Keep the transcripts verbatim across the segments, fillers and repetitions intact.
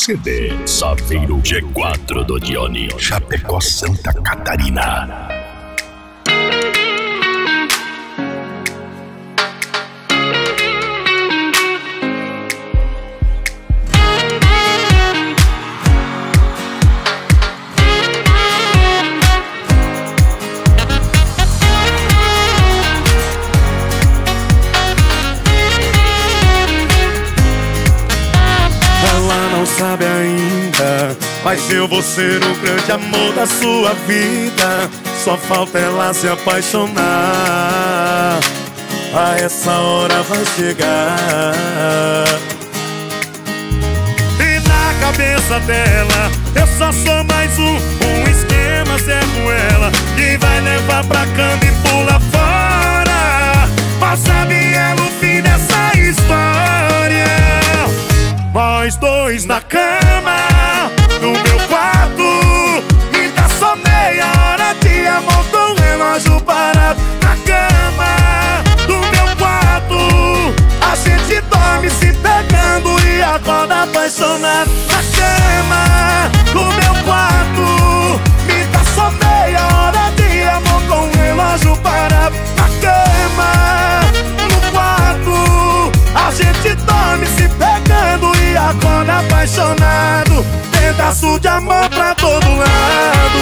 C D Saveiro G quatro do Dione, Chapecó, Santa Catarina. Sabe ainda, mas eu vou ser o grande amor da sua vida. Só falta ela se apaixonar. A essa hora vai chegar. E na cabeça dela eu só sou mais um, um esquema Zé Ruela, que vai levar pra cama e pula fora. Mas sabe ela o fim dessa história? Nós dois na cama, no meu quarto, me dá só meia hora de amor com o relógio parado. Na cama, no meu quarto, a gente dorme se pegando e acorda apaixonado. Na cama, no meu quarto, me dá só meia hora de amor com o relógio parado. Na cama, no quarto, a gente dorme se pegando e acorda apaixonado. Pedaço de amor pra todo lado.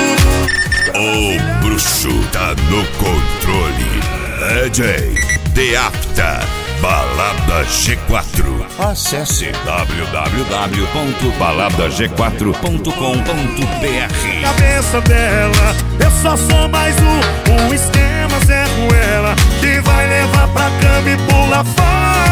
O bruxo tá no controle. D J Deapta, Balada G quatro. Acesse w w w ponto balada g quatro ponto com ponto b r. Cabeça dela, eu só sou mais um, um esquema Zé Ruela, que vai levar pra cama e pula fora.